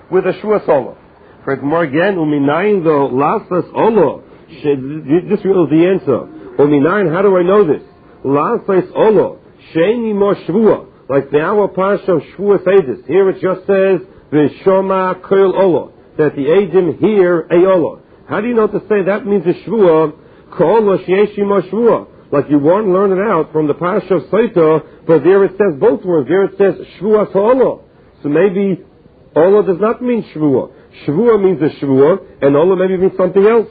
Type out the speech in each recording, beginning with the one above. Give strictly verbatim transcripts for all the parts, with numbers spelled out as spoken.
with a Shvuas Olah. For more again, Uminayin though Lasas Olah. This was the answer. Uminayin, how do I know this? Lasas Olah. Sheini Mo Shvua. Like the our Pasha of Shvuas Eidus. Here it just says, V'shoma Koil Olah. That the Eidim hear a Olah. How do you know to say that means a Shvua? Ko'olah Sheyeshi Mo Shvua. Like you want to learn it out from the Pasha of Saita, but there it says both words. There it says Shvuas Olah. So maybe Olah does not mean Shvua. Shvua means a Shvua, and Olah maybe means something else.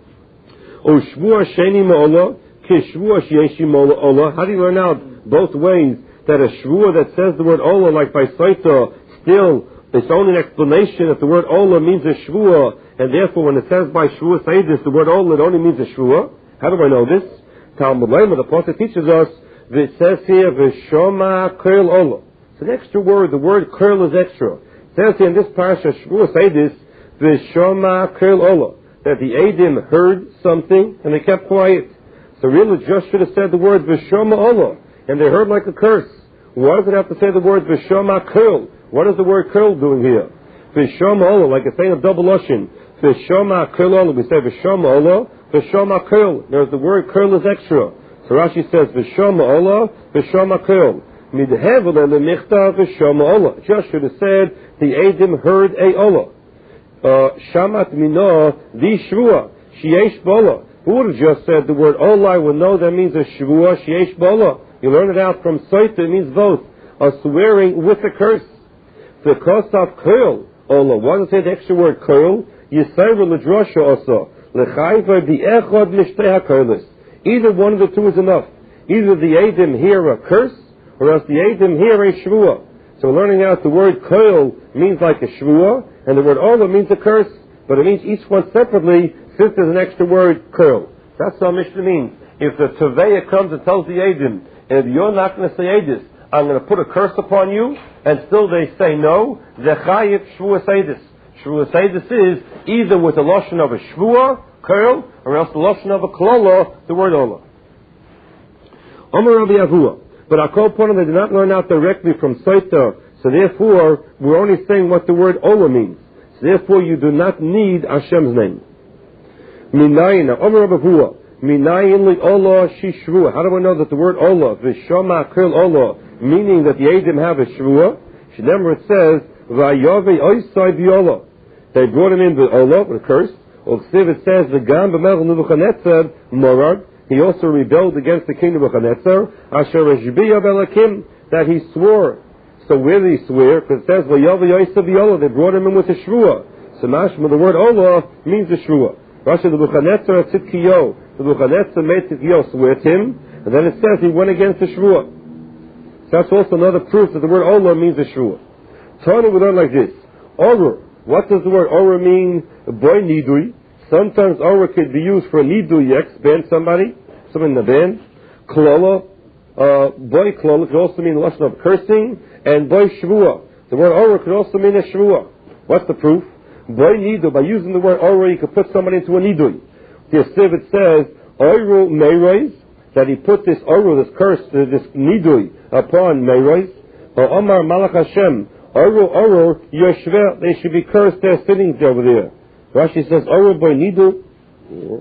O Shvua Sheni Ma'olah, Ki Shvua Sheyeshi Ma'olah. How do you learn out both ways that a Shvua that says the word Olah, like by Saita, still it's only an explanation that the word Olah means a Shvua, and therefore when it says by Shvua Seidis the word Olah, it only means a Shvua? How do I know this? Talmud Lema, the Pasuk teaches us, it says here, V'shoma Koil Olah. It's an extra word. The word Koil is extra. It says here in this parasha, Shvuas Eidus, V'shoma Koil Olah, that the Eidim heard something and they kept quiet. So really just should have said the word V'shoma Olah, and they heard like a curse. Why does it have to say the word V'shoma Koil? What is the word Koil doing here? V'shoma Olah, like it's saying a double lashon. V'shoma Koil Olah, we say V'shoma Olah, V'shoma Koil. There's the word Koil is extra. So Rashi says V'shoma Olah, V'shoma Koil. Midhevel lemichta V'shoma Olah. Just should have said the Eidim heard a Olah. Shamat Mino the Shvua Sheyesh Bola. Who would have just said the word Olah? I would know that means a Shvua Sheyesh Bola. You learn it out from Saita. It means both a swearing with a curse. The Kosav Koil Olah. Why does it say the extra word Koil? Yisayr l'drosha also. L'chayva bi'echad mishtei hakoilis. Either one of the two is enough. Either the Eidim hear a curse, or else the Eidim hear a Shvua. So we're learning out the word Koil means like a Shvua, and the word Olah means a curse, but it means each one separately, since there's an extra word Koil. That's what Mishnah means. If the Teveya comes and tells the Eidim, and if you're not going to say Eidus, I'm going to put a curse upon you, and still they say no, Zechayiv Shvuas Eidus. Shvuas Eidus is either with the lashon of a Shvua, Koil, or else the lashon of a Klola, the word Olah. Omer Rabbi Avua. But Akol Ponim, they did not learn out directly from Saita, so therefore we're only saying what the word Olah means. So therefore you do not need Hashem's name. Minayin, Omer Rabbi Avua. Minayin li Olah shi Shvua. How do I know that the word Olah, V'shoma Koil Olah, meaning that the Eidim have a Shvua? Remember it says, V'ayove Oisai V'Olah. They brought him in with Olah, with a curse. Or it says, V'gam b'melech Nebuchadnezzar Morag. He also rebelled against the king of Nebuchadnezzar, Asher Eshbiya Belakim, that he swore. So where did he swear? Because it says, V'yov Yosef V'Olah, they brought him in with a Shvua. So mashma, the word Olah means a Shvua. Rashi, the Nebuchadnezzar Tzidkiyo, the Nebuchadnezzar made Tzidkiyo swear to him, and then it says he went against the Shvua. So that's also another proof that the word Olah means a Shvua. Tana we learn like this. Orur. What does the word Orur mean? Boy Nidui. Sometimes Orur could be used for a Nidui, you expand somebody, someone in the band. Klola. Uh, boy Klola could also mean the lesson of cursing. And boy Shvua. The word Orur could also mean a Shvua. What's the proof? Boy Nidui. By using the word Orur, you could put somebody into a Nidui. The Yosef, it says, Oiru Meirois, that he put this Orur, this curse, uh, this Nidui, upon Meirois. Or Omar Malach Hashem, Orur, Orur, Yoshver, they should be cursed, they're sitting over there. Rashi says, Orur boy Nidu. Yeah.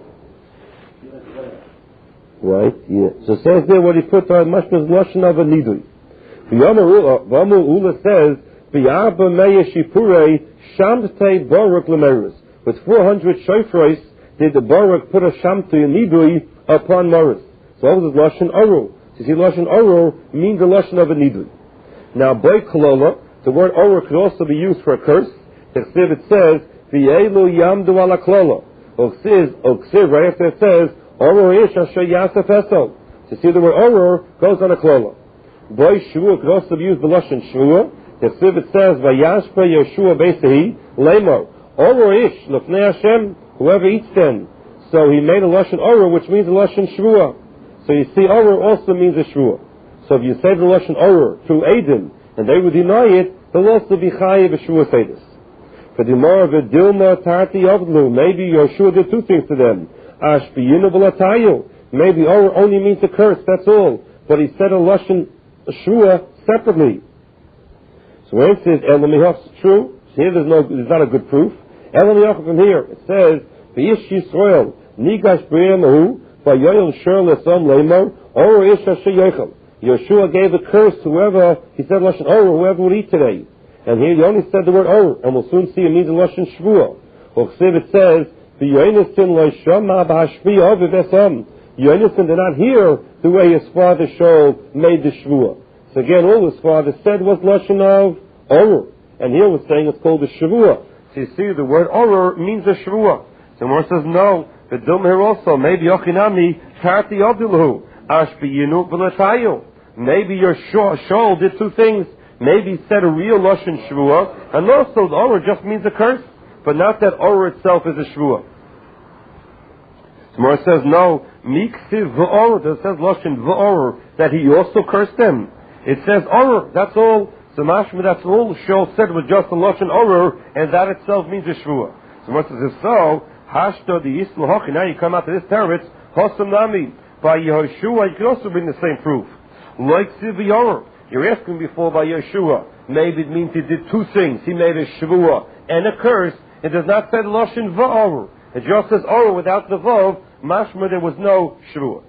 Right, yeah. So it says there what he put on Mashma's Lashon of a Nidui. V'yamu Ula says, V'yarba Meya Shipurei, Shamtei Baruch Lemerus. With four hundred shofros, did the Baruch put a Shamtei Nidui upon Morris. So what was his Lashon Orur? So you see, Lashon Orur means the Lashon of a Nidui. Now, boy Kolola, the word Orur could also be used for a curse. It says, V'yelu yamdu ala klola. Oksiv, right after it says, Orur ish asher yasef esel. So see, the word Orur goes on a klola. Boy Shvua could also be used the Lashon Shvua. It says, V'yashpa Yeshua Beisahi, Lemo. Orur ish, lefnei Hashem, whoever eats them. So he made a Lashon Orur, which means a Lashon Shvua. So you see, Orur also means a Shvua. So if you say the Lashon Orur through Eidim, and they would deny it, they'll also be Chayiv Shvua Seidus. For the more of a Dilma Tarti Yavlu, maybe Yeshua did two things to them. Ashbiyinu B'latayu. Maybe Orur only means a curse, that's all. But he said a Lashon Shvua separately. So when it says Elamihos, true. Here there's no, there's not a good proof. Elam Yochel from here, it says, V'yish Yisrael, Nigash B'yamahu, V'yoyel Shur L'som Leimor, Or Ish Asher Yochel. Yeshua gave a curse to whoever, he said Lashon Or, whoever would eat today. And here he only said the word Or, and we'll soon see it means in Lashon Shvuah. Chsiv it says, V'yoynesin L'shama B'hashpiyah V'vesam. Yonason did not hear the way his father Shaul made the Shvuah. So again, all his father said was Lashon of Or. And here we're saying it's called the Shvuah. So you see, the word Or means a Shvuah. So Mor says, no, the Dum here also, maybe Yochinami, Tarti Abdulhu, Ashbiyinu V'letayu. Maybe your Shaul did two things. Maybe he said a real Lashon Shvuah, and also the Or just means a curse, but not that Or itself is a Shvuah. So Mor says, no, Miksiv V'Or, it says Lashon V'Or, that he also cursed them. It says Or, that's all. So mashma, that's all Shaul said was just a Lashon Or, and that itself means a Shvuah. So Mor says, if so, Hashto the Yisrael Hochi, now you come out to this teretz, Hosam Nami, by Yehoshua, you can also bring the same proof. Like Siv you're asking before by Yeshua. Maybe it means he did two things. He made a Shvuah and a curse. It does not say Lashon V'Or. It just says Or without the Vav. Mashma, there was no Shvuah.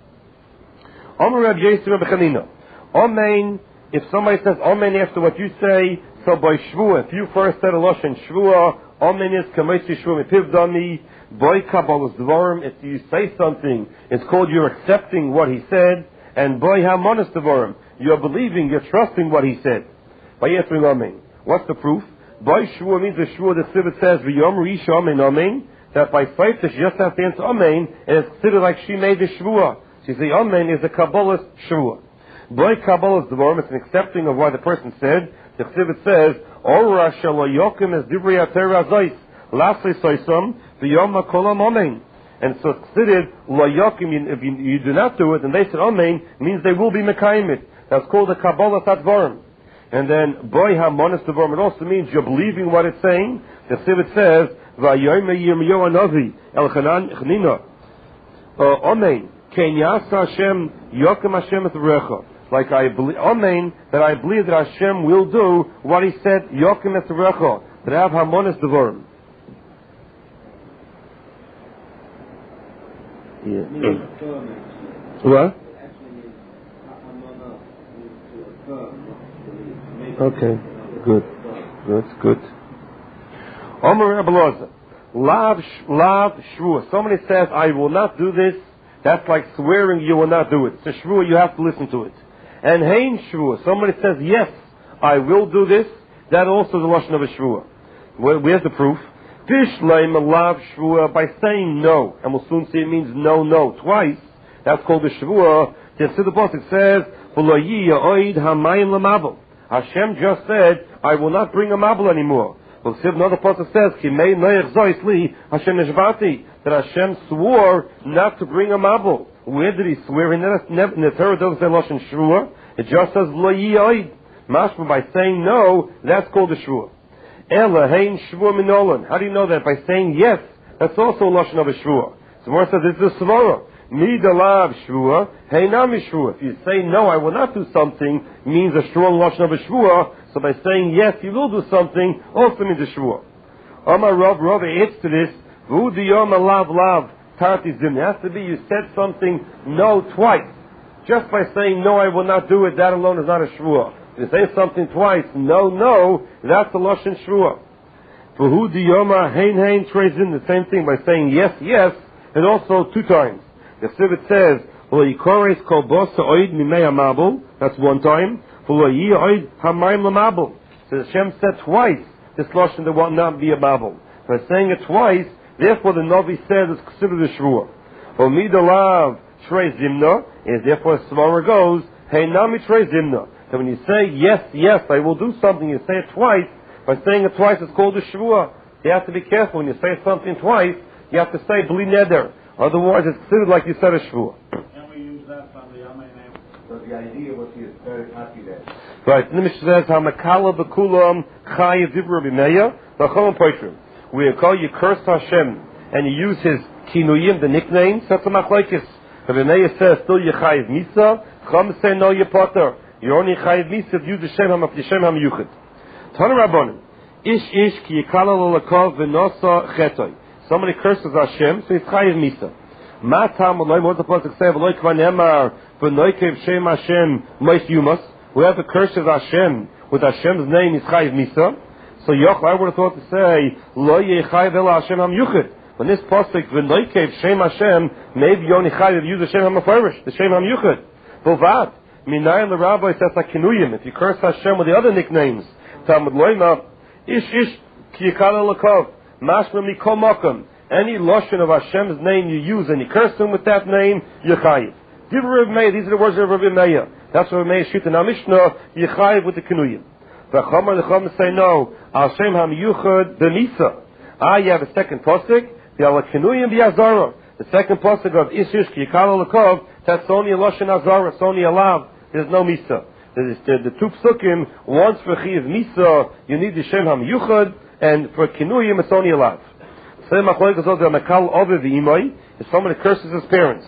Omer Reb Yosef Reb Chanina. Amen. If somebody says Amen after what you say, so by Shvuah, if you first said a Lashon Shvuah, Amen is Kameshi Shvuah Mepivdami, Boy Kabbalas Dvarim. If you say something, it's called you're accepting what he said, and Boy Hamonas Dvarim. You're believing, you're trusting what he said. By answering Amen. What's the proof? By Shvuah means the Shvuah, the Sivit says, V'yom Rish Amen Amen, that by faith she just has to answer Amen, and it's considered like she made the Shvuah. So you say Amen is a Kabbalas Shvuah. By Kabbalas Dvarim, it's an accepting of what the person said. The Sivit says, Ora Shalo Yokim es Divrei HaTorah Zois, Lasli Soisam, V'yom HaKolam Amen. And so it's considered, Lo Yokim, if you, you do not do it, and they said Amen, means they will be Mekayim it. That's called the Kabbalah Tatvarim. And then, Boy HaMonas Devarim, it also means you're believing what it's saying. The Sivit says, V'ayoyme Yirmiyahu Hanavi, El Chanina, Amen, Ken Yasa Hashem, Yokem Hashem et Recha. Like I believe, Amen, that I believe that Hashem will do what he said, Yokem et Recha, that I have HaMonas Devarim. Yeah. What? Okay, good, good, good. Omer Rebbe Loza, Lav, Lav Shvuah. Somebody says, I will not do this. That's like swearing you will not do it. It's a Shvuah, you have to listen to it. And Hein Shvuah. Somebody says, yes, I will do this. That also is the Lashon of a Shvuah. Where, where's the proof? Tishleim Lav Shvuah, by saying no. And we'll soon see it means no, no, twice. That's called a Shvuah. Just to the boss, it says, V'lo yiyah oid hamayim l'mabel. Hashem just said, I will not bring a mabel anymore. Well, see, another passage says, Kimei noyach zois li Hashem neshbati, that Hashem swore not to bring a mabel. Where did he swear? In the Torah doesn't say Lashon Shvuah. It just says lo yiyah. Mashma, by saying no, that's called a Shvuah. Ela hein Shvuah minolan. How do you know that? By saying yes, that's also a Lashon of a Shvuah. So more says this is a Svara. Midalav Shvuah, Heinami Shvuah. If you say no, I will not do something, means a strong Lashon of a Shvuah. So by saying yes, you will do something, also means a Shvuah. Amar Rav, Rav adds to this, V'u diyom alav lav tarti zim. It has to be you said something no twice. Just by saying no, I will not do it, that alone is not a Shvuah. If you say something twice, no, no, that's a Lashon Shvuah. V'u diyoma hein hein trezin, the same thing by saying yes, yes, and also two times. The Sivit says, that's one time. So Hashem said twice, this Lashon there will not be a mabel. By saying it twice, therefore the Navi says it's considered a Shvuah. Omidalav Trei Zimna, is therefore Svara goes, Hey Nami Trei Zimna. So when you say yes, yes, I will do something, you say it twice. By saying it twice, it's called a Shvuah. You have to be careful. When you say something twice, you have to say Bli Neder. Otherwise, it's considered like you said a Shvuah. Can we use that from the Amen? So the idea was he is very happy there. Right. The Mishnah says, "Hamakala b'kulam chayiv dibra b'meya v'cholam poitrim." We call you curse Hashem, and you use his kinuyim, the nicknames. That's a machlokes. The B'meya says, "Still you chayiv misa." Chum say, "No, you potter. You're only chayiv misa if you use the Shem Ham Yishem Ham Yuchid." Tana Rabbanim, Ish ish ki yikala l'lakov v'nosa chetoi. Somebody curses Hashem, so he's chayiv misa. Ma tam aloi, what does the pasuk say? V'loi kvan emar v'noikev shem Hashem mois yumas. Whoever curses Hashem with Hashem's name is chayiv misa. So Yoch, I would have thought to say, lo yechayiv ela Hashem ham yuchid. When this pasuk v'noikev shem Hashem, maybe you only chayiv use the shem ham afarish, the shem ham yuchid. Bovad, minayin the rabbi says hakinuyim. If you curse Hashem with the other nicknames, Talmud loima, ish ish ki yikala l'kov, mashma mikol makom. Any lotion of Hashem's name you use and you curse him with that name, you're chayiv. Divrei Rav Meir, these are the words of Rav Meir. That's what Rav Meir shit in our Mishnah, you're chayiv with the kinuyim. The Chomar, the Chomar say no, Hashem ham yuchad b'misa. Ah, you have a second pasuk, the ala kinuyim b'yazara. The second pasuk of ish ish ki yikala l'kov, that's only a lotion azara, it's only a lav, there's no misa. The, the, the two psukim, once for chiv misa, you need the shem ham yuchad, and for kinuyim, it's only a lav. Same machloikas also the makal over the imay, if somebody curses his parents.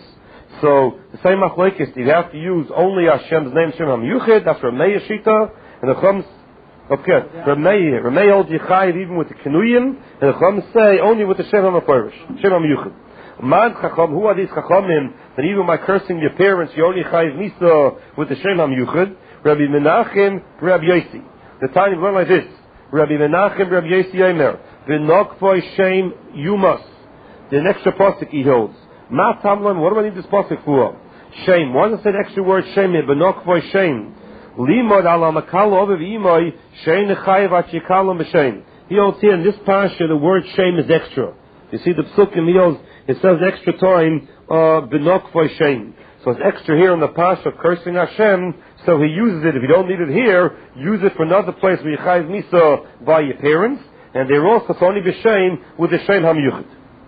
So the same machloikas, you have to use only Hashem's name, shem ham yuchad. That's Rav Meir shita, and the chums. Okay, Rav Meir, Rav Meir holds yichayiv even with the kinuyim, and the chums say only with the shem ham afarish, shem ham yuchad. Man chacham, who are these chachamim that even by cursing your parents, you only chayiv misa with the shem ham yuchad? Rabbi Menachem, Rabbi Yosi. The time you learn like this. Rabbi Menachem, Rabbi Yosi Omer. V'nokvoi shem yumas. The extra pasuk he holds. Ma tamlan, what do I need this pasuk for? Shem. Why does it say the extra word shem here? V'nokvoi shem. Limod ala makal over v'imoy, shem nechayiv at yikalam b'shem. He holds here in this parasha, the word shem is extra. You see the psukim, he holds, it says extra time, uh, v'nokvoi shem. So it's extra here in the pasha cursing Hashem, so he uses it. If you don't need it here, use it for another place where you chayiv misa by your parents, and they're also only b'shem with the shem ham yuchid.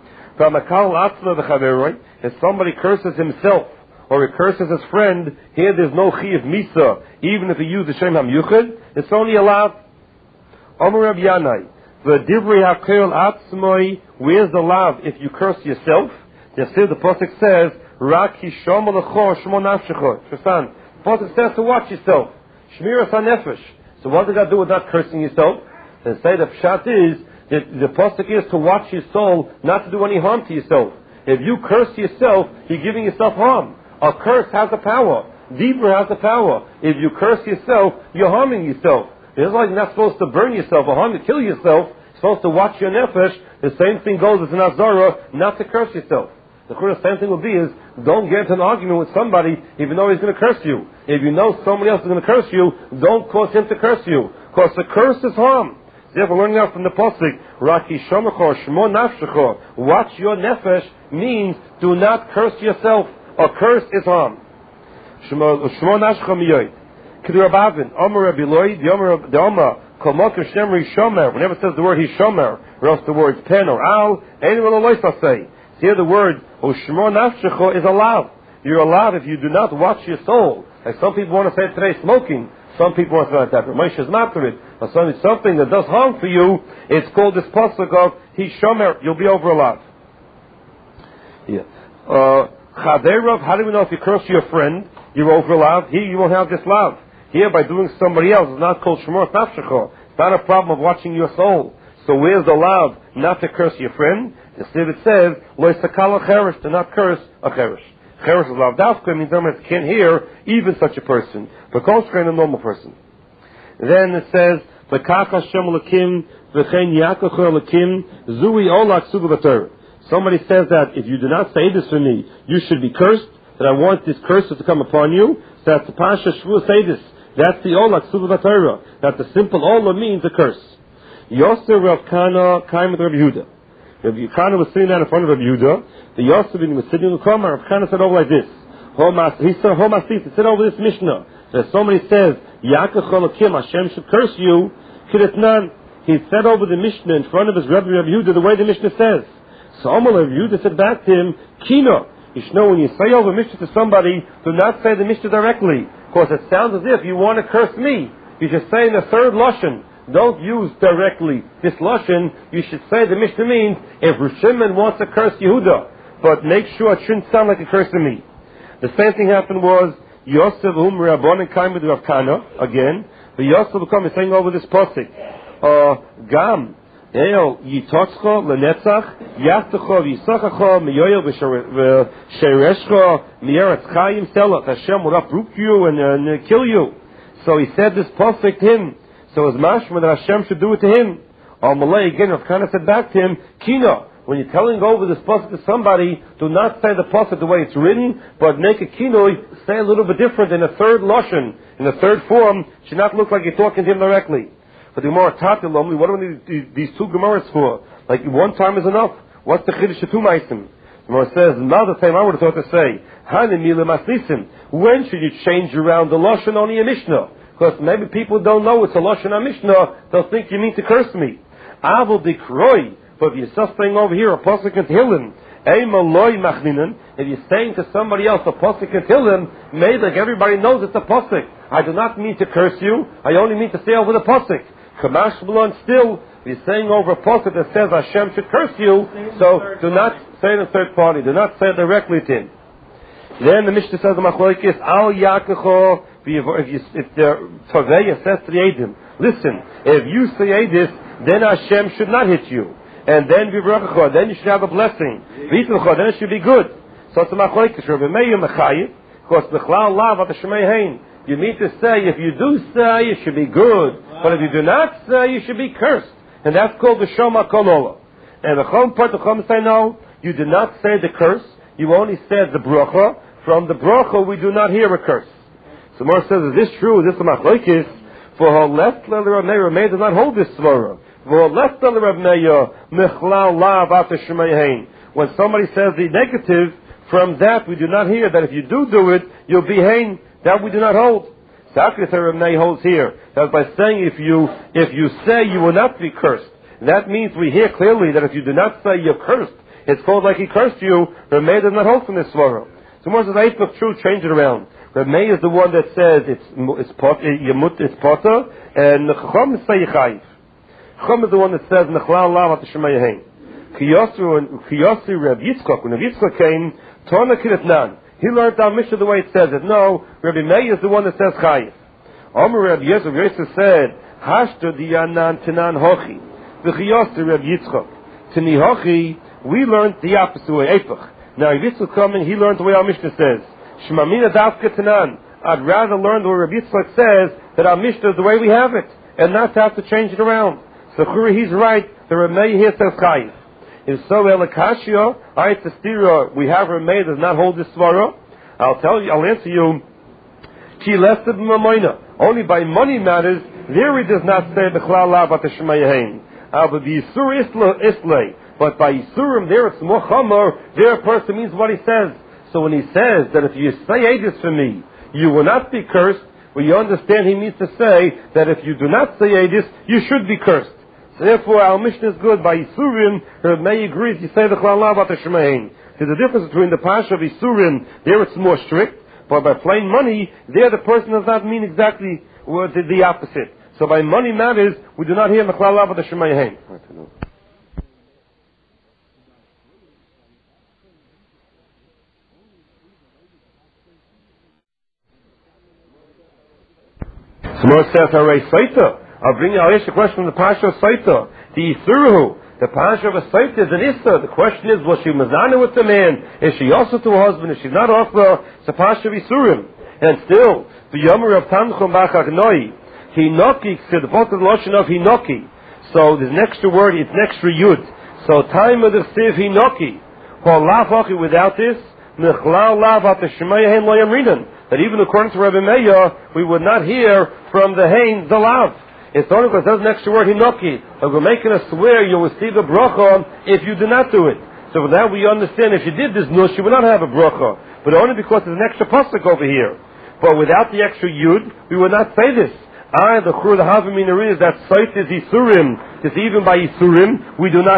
If somebody curses himself or he curses his friend, here there's no chayiv misa, even if he uses the shem ham yuchid, it's only allowed. Omer Rav Yanai, the divrei hakel atzmoi, where's the lav if you curse yourself? The pasuk says, Rak hishom alecho shmo nafshecho. Understand? The pasuk says to watch yourself. Shmiras hanefesh. So what does that do with not cursing yourself? And say the pshat is that the pasuk is to watch your soul, not to do any harm to yourself. If you curse yourself, you're giving yourself harm. A curse has the power. Dibra has the power. If you curse yourself, you're harming yourself. It's like you're not supposed to burn yourself or harm to kill yourself. You're supposed to watch your nefesh. The same thing goes as an azara, not to curse yourself. The same thing will be is, don't get into an argument with somebody if you know he's going to curse you. If you know somebody else is going to curse you, don't cause him to curse you. Because the curse is harm. Therefore, learning out from the pasuk, Raki shomecho shmo nafshecho, watch your nefesh means do not curse yourself. A curse is harm. Shmo nafshecho miyoid. K'dirabavin, Omer Rabbi Loi, the Omer, the Omer, kolmoker shemri shomer. Whenever it says the word he shomer, or else the words pen or al, anyone will say. Here the word Ushmo nafshecho is allowed. You're allowed if you do not watch your soul. Like some people want to say today, smoking. Some people want to say like that. Moshe is not to it. But something that does harm for you, it's called this pasuk of he shomer. You'll be over allowed. Yeah. Chaderov, how do we know if you curse your friend, you're over allowed? Here you won't have this love. Here by doing somebody else, it's not called Shmo nafshecho. It's not a problem of watching your soul. So where's the love not to curse your friend? The Siv says, Lo yisakal cherish, to not curse a cherish. Cherish is lav dafka, means that can't hear even such a person. But Kolshkein, a normal person. Then it says, V'kach Hashem lakim, v'chein yakachor lakim, zui olak sugu b'torah. Somebody says that if you do not say this for me, you should be cursed, that I want this curse to come upon you. So that's the Pasha Shvu say this. That's the olak sugu b'torah. That the simple ola means a curse. Yosef Rav Kana came with Rav Yehuda. Rav Kana was sitting down in front of Rav Yehuda. The Yosef was sitting in the corner. Rav Kana said over like this. He said, Homasit, he said over this Mishnah. That somebody says, Yaakov Cholakim, Hashem should curse you. Kidetnan. He said over the Mishnah in front of his Rabbi Rav Yehuda the way the Mishnah says. So Amal Rav Yehuda said back to him, Kino. You should know when you say over Mishnah to somebody, do not say the Mishnah directly. Because it sounds as if you want to curse me. You should say in the third Lashon. Don't use directly this lashon. You should say the Mishnah means if Shimon wants to curse Yehuda, but make sure it shouldn't sound like a curse to me. The same thing happened was Yosef um Rabbanan came with Rav Kana again. The Yosef became saying over this pasuk. or Gam. Eo Yitotzcho Lenetzach Yaftecho V'Yisachacho Miyoyel V'Shereshcho Miyeretz Chaim Selach. Hashem will uproot you and, uh, and kill you. So he said this pasuk to him. So it's mashma that Hashem should do it to him. Or Malay again, Rav Kana said back to him, Kino. When you're telling over this pasuk to somebody, do not say the pasuk the way it's written, but make a kinoi, say a little bit different in a third lashon, in a third form. It should not look like you're talking to him directly. But the Gemara taught what are these, these two Gemaras for? Like one time is enough. What's the chiddush of two meisim? The Gemara says, now the same I would have thought to say, Hanimile masnisim. When should you change around the lashon only a mishnah? Because maybe people don't know it's a lashon a mishnah. They'll think you mean to curse me. Avol dikroi. But if you're just saying over here a pasuk in Tehillim, Eimaloi machninen, if you're saying to somebody else a pasuk in Tehillim, made like everybody knows it's a pasuk. I do not mean to curse you. I only mean to say over the pasuk. Kamash Blon still, if you're saying over a pasuk that says Hashem should curse you, so do not say it in third party. Do not say it directly to him. Then the Mishnah says the Machlokes Al Yakecho. If you, if the Taveya says to the Eidim, listen, if you say this, then Hashem should not hit you. And then Vivrachacha, then you should have a blessing. V'itlacha, then it should be good. So it's a machlokes. Rabbi Meir mechayiv, because b'chlal lav at the shemei hein. You mean to say, if you do say, it should be good. But if you do not say, you should be cursed. And that's called the shoma kolola. And the chom part, the chom say no, you did not say the curse. You only said the bracha. From the bracha, we do not hear a curse. So Mar says, is this true? Is this a machlokes? For her left leather of Meir, Meir does not hold this svara. When somebody says the negative, from that we do not hear that if you do do it, you'll be hain. That we do not hold. Sakris Rabnei holds here that by saying if you if you say you will not be cursed, that means we hear clearly that if you do not say you're cursed, it's called like he cursed you. Rabnei does not hold from this svara. So more says, I look true, change it around. Rabnei is the one that says it's it's yamut it's potter, and the chacham say yichayiv. Chum is the one that says Nechlal Lav at the Shemayim. Kiyosu Reb Yitzchok. When Reb Yitzchok came, Tona Kiretnan. He learned our Mishnah the way it says it. No, Rabbi Meir is the one that says Chayiv. Omer Reb Yosef Yosef said Hashto Diyanan Tanan Hochi. V'Kiyosu Reb Yitzchok. Tani Hochi. We learned the opposite way. Eifach. Now Reb Yitzchok coming, he learned the way our Mishnah says. Shmamina Davka Tanan. I'd rather learn the way Reb Yitzchok says that our Mishnah is the way we have it, and not to have to change it around. So he's right. The Rameh here says Chayiv. If so, Elakashia, Ayat Testira, we have Rameh does not hold this svara. I'll tell you, I'll answer you. Ki lesed b'mamoina. Only by money matters, there he does not say B'chlal Lav at the Shemayahin. But the Yisur Islay. But by Yisurim, there it's more Chamor. There a person means what he says. So when he says that if you say this for me, you will not be cursed, well, you understand he means to say that if you do not say this, you should be cursed. So therefore, our Mishnah is good. By Yisurim, Rav Meir agrees, you say the Chlal Lav at the Shemayin. There's a difference between the Pasha of Yisurim, there it's more strict, but by plain money, there the person does not mean exactly what the, the opposite. So by money matters, we do not hear the Chlal Lav at the Shemayin. Someone says, Hooray, Saita. I'll bring you, I'll ask you a question from the Pasha of Saita. The Yisuruhu. The Pasha of a Saita is an Issa. The question is, was she Mazana with the man? Is she also to her husband? Is she not also? It's a Pasha of Yisurim. And still, the Yomer of Tanchum Bachagnoi. Hinoki, the both of the Lashon of Hinoki. So there's an extra word, it's an extra Yud. So time of the Siv Hinoki. Without this, Nechlal Lav at the Shemayahin Lo Yamrinan. That even according to Rabbi Meir, we would not hear from the Hain the Lav. It's only because there's an extra word Hinoki. Like we're making us swear you'll receive a bracha if you do not do it. So for that we understand if you did this nush, you would not have a bracha. But only because there's an extra pasuk over here. But without the extra Yud, we would not say this. I, the Chur, the Havim, is that Sait is Yisurim. Because even by Yisurim, we do not